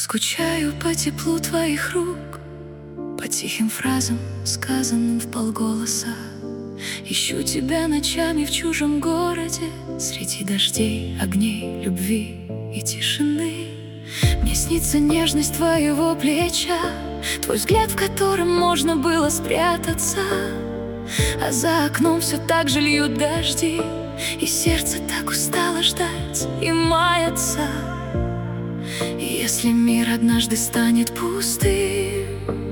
скучаю по теплу твоих рук, по тихим фразам, сказанным вполголоса. Ищу тебя ночами в чужом городе, среди дождей, огней, любви и тишины. Мне снится нежность твоего плеча, твой взгляд, в котором можно было спрятаться. А за окном все так же льют дожди, и сердце так устало ждать и маяться. И если мир однажды станет пустым,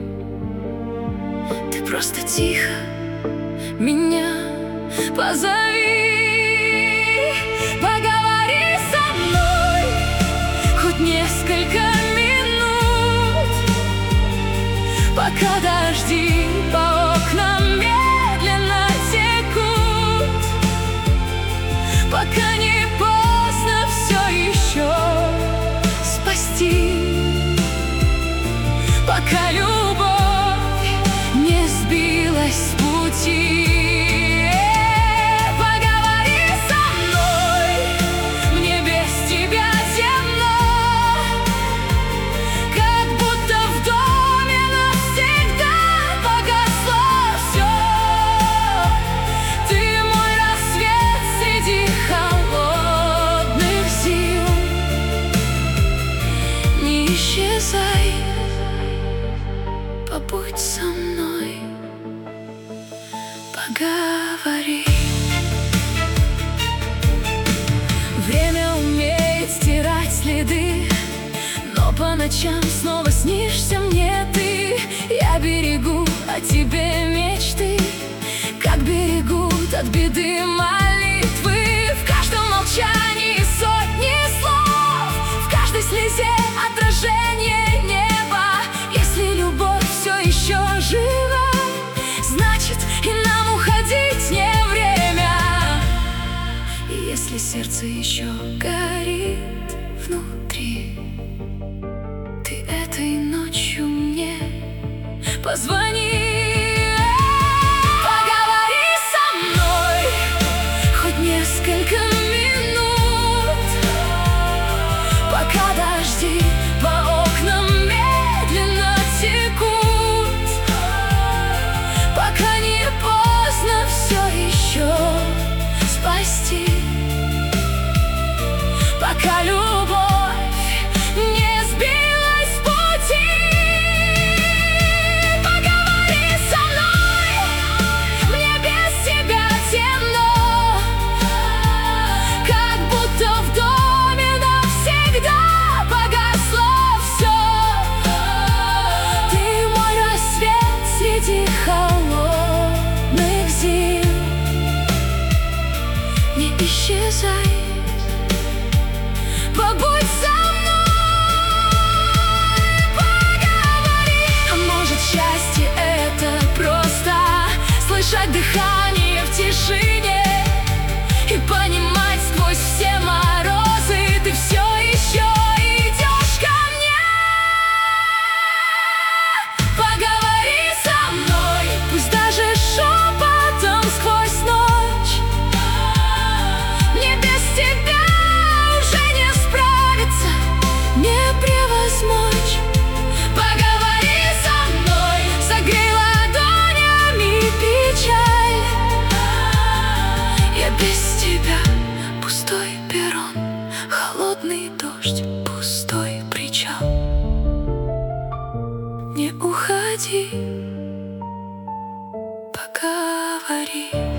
ты просто тихо меня позови. Поговори со мной хоть несколько минут, пока дожди по окнам медленно текут, пока не поздно все еще спасти, пока любовь не сбилась с пути. Поговори со мной, мне без тебя темно, как будто в доме навсегда погасло все. Ты мой рассвет среди холодных зим. Не исчезай, побудь со мной, поговори. Время умеет стирать следы, но по ночам снова снишься мне ты. Я берегу о тебе мечты, как берегут от беды молитвы. В каждом молчании сотни слов, в каждой слезе отражение неба. Если любовь все еще жива, значит и нам уходить не время. И если сердце еще горит внутри, ты этой ночью мне позвони. Поговори со мной хоть несколько минут, пока дожди по окнам медленно текут, пока не поздно все еще спасти, пока любовь не сбилась с пути. Поговори со мной, мне без тебя темно, как будто в доме навсегда погасло все. Ты мой рассвет среди холодных зим. Не исчезай, побудь со мной, поговори. А может, счастье это просто слышать дыхание в тишине и понимать сквозь все морозы ты все еще идешь ко мне. Поговори со мной, пусть даже шепотом сквозь ночь. Мне без тебя уже не справиться, не превозмочь. Поговори со мной, согрей ладонями печаль. Я без тебя пустой перрон, холодный дождь, пустой причал. Не уходи, поговори.